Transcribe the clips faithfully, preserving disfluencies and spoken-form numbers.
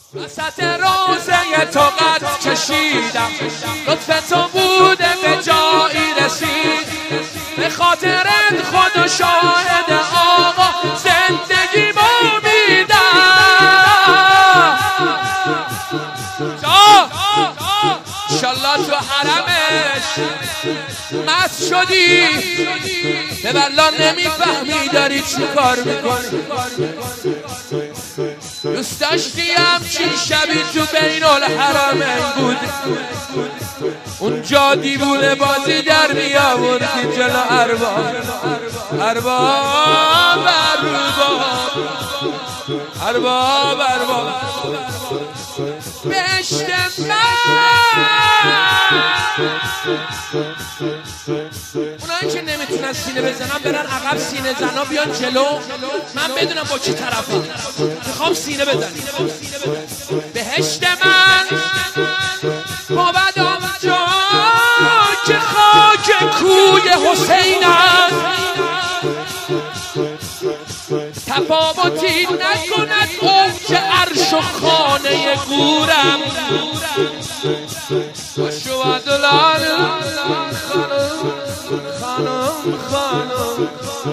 وسط روزه تو قد کشیدم، لطف تو بوده به جایی رسید، به خاطرت خود و شاهد آقا زندگی ما میدم. انشالله تو حرمش مست شدی، به والله نمیفهمی داری چی کار میکنی. دوست داشتی همچین شبی تو بین الحرمین بود، اونجا دیوونه بازی در میآوردی جلو ارباب ارباب ارباب ارباب ارباب بهشت اونایی که نمیتونن سینه بزنن برن عقب، سینه زنا بیان جلو، من بدونم با کی طرفم. میخوام سینه بزنی. بهشت من بود آنجا که خاک کوی حسین است، تفاوتی نکند اوج عرش و خانه گورم. شهد العالم خانم خانم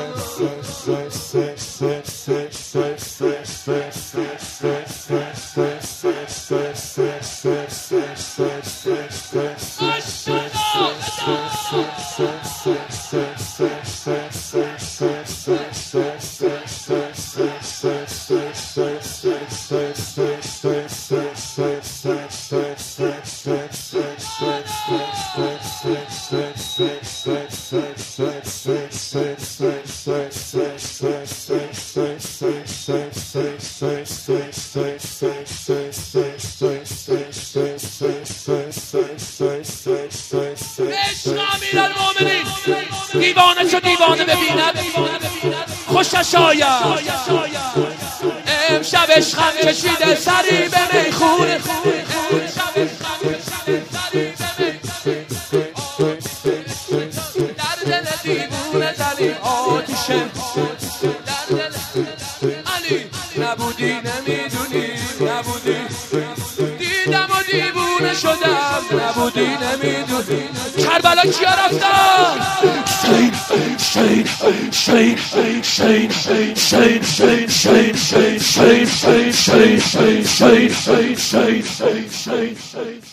دیوانه شو دیوانه ببیند خوشش آید. امشب عشقم کشیده سری به میخونه، در دل دیوونه زنی آتیشه، در دل علی نبودی نمیدونی، نبودی دیدم و دیوونه شدم، نبودی نمیدونی. کربلا کیا رفتن؟ شین شین شین شین شین شین شین شین شین شین شین شین شین شین شین شین شین شین شین